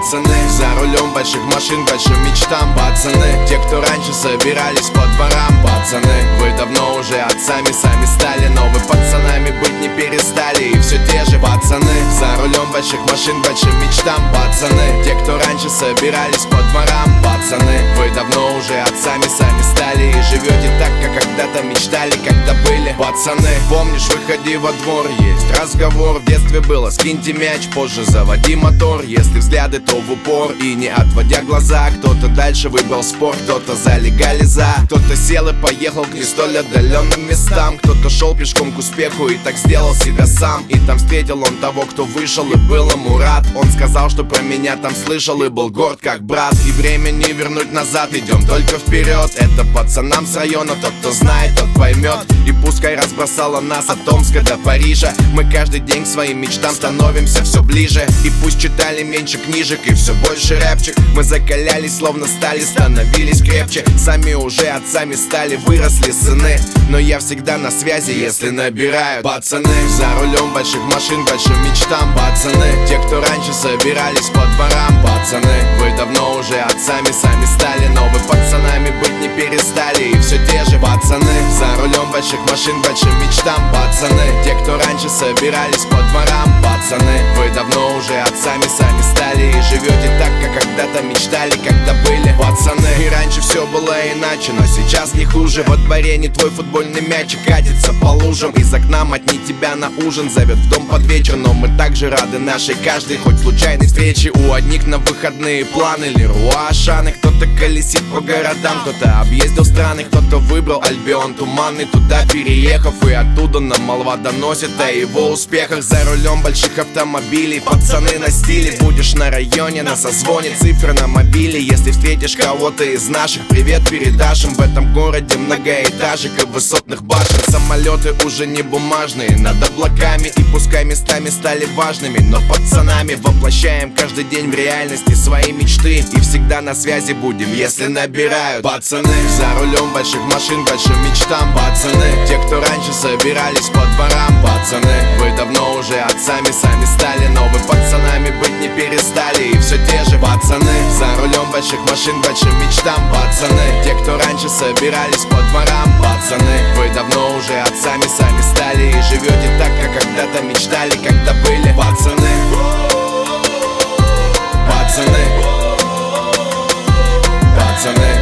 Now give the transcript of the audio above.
Пацаны, за рулем больших машин, большим мечтам. Пацаны, те, кто раньше собирались по дворам. Пацаны, вы давно уже отцами сами стали, но вы пацанами быть не перестали. И все те же пацаны, за рулем больших машин, большим мечтам. Пацаны, те, кто раньше собирались по дворам. Пацаны, вы давно уже отцами сами стали и живете так, как когда-то мечтали, когда были. Пацаны, помнишь, выходи во двор, есть разговор. В детстве было: скиньте мяч, позже заводи мотор. Если взгляды, то в упор и не отводя глаза. Кто-то дальше выбрал спорт, кто-то за легализа. Кто-то сел и поехал к не столь отдаленным местам. Кто-то шел пешком к успеху и так сделал себя сам. И там встретил он того, кто вышел и был ему рад. Он сказал, что про меня там слышал и был горд как брат. И время не вернуть назад, идем только вперед. Это пацанам с района, тот, кто знает, тот поймет. И пускай разбросала нас от Омска до Парижа, мы каждый день к своим мечтам становимся все ближе. И пусть читали меньше книжек и все больше рэпчик, мы закалялись словно стали, становились крепче. Сами уже отцами стали, выросли сыны, но я всегда на связи, если набирают. Пацаны, за рулем больших машин, большим мечтам. Пацаны, те, кто раньше собирались по дворам. Пацаны, вы давно уже отцами сами стали, но вы пацанами быть не перестали. И все те же пацаны, за рулем больших машин, большим мечтам. Пацаны, те, кто раньше собирались по дворам. Пацаны, вы давно уже отцами сами стали и живете так, как когда-то мечтали, когда были. Пацаны, и раньше все было иначе, но сейчас не хуже. Во дворе не твой футбольный мячик катится по лужам. Из окна мать не тебя на ужин зовет в дом под вечер. Но мы также рады нашей каждой хоть случайной встрече. У одних на выходные планы Леруа Ашаны. Кто-то колесит по городам, кто-то объездил страны, кто-то выбрал Альбион туманный, туда переехав. И оттуда нам молва доносит о его успехах. За рулем больших автомобилей, пацаны на стиле. Будешь на районе, на созвоне, цифры на мобиле. Если встретишь кого-то из наших, привет передашь им. В этом городе многоэтажек и высотных башен. Самолеты уже не бумажные, над облаками. И пускай местами стали важными, но пацанами воплощаем каждый день в реальности свои мечты. И всегда на связи будем, если набирают. Пацаны, за рулем больших машин, большим мечтам. Пацаны, те, кто раньше собирались по дворам. Пацаны, вы давно уже отцами сами стали, но вы пацанами быть не перестали. И все те же пацаны, за рулем больших машин, большим мечтам. Пацаны, те, кто раньше собирались по дворам. Пацаны, вы давно уже отцами сами стали и живете так, как когда-то мечтали, когда были. Пацаны, пацаны, пацаны.